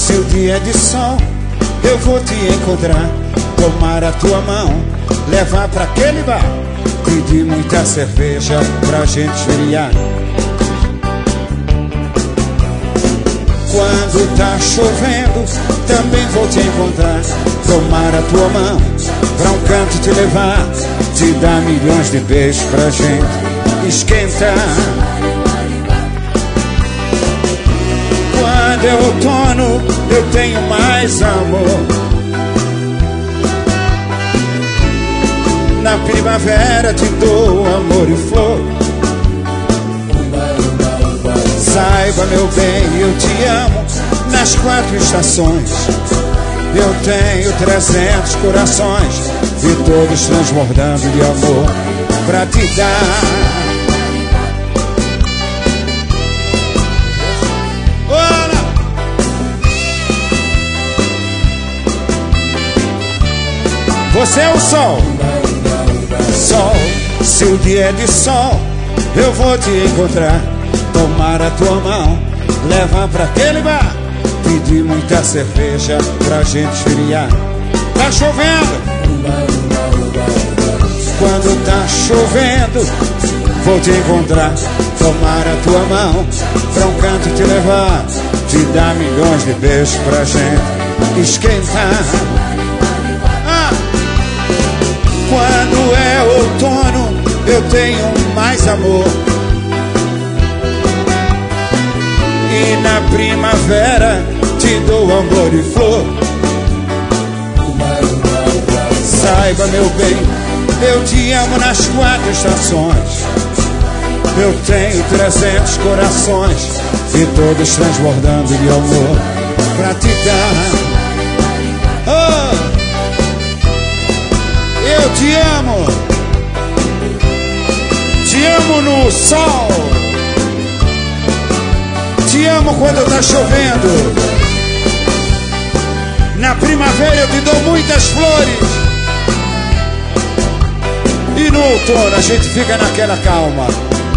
Se o dia é de sol, eu vou te encontrar, tomar a tua mão, levar pra aquele bar, pedir muita cerveja pra gente esfriar. Quando tá chovendo, também vou te encontrar, tomar a tua mão, pra um canto te levar, te dar milhões de beijos pra gente esquentar. Quando é outono, eu tenho mais amor. Na primavera te dou amor e flor. Saiba, meu bem, eu te amo nas 4 estações. Eu tenho 300 corações e todos transbordando de amor pra te dar. Olha! Você é o sol. Sol, se o dia é de sol, eu vou te encontrar, tomar a tua mão, levar pra aquele bar, pedir muita cerveja pra gente esfriar. Tá chovendo. Quando tá chovendo, vou te encontrar, tomar a tua mão, pra um canto te levar, te dar milhões de beijos pra gente esquentar. Quando é outono, eu tenho mais amor. E na primavera te dou amor e flor. Saiba, meu bem, eu te amo nas 4 estações. Eu tenho 300 corações e todos transbordando de amor pra te dar. Oh! Eu te amo. Te amo no sol. Te amo quando tá chovendo. Na primavera eu te dou muitas flores. E no outono a gente fica naquela calma.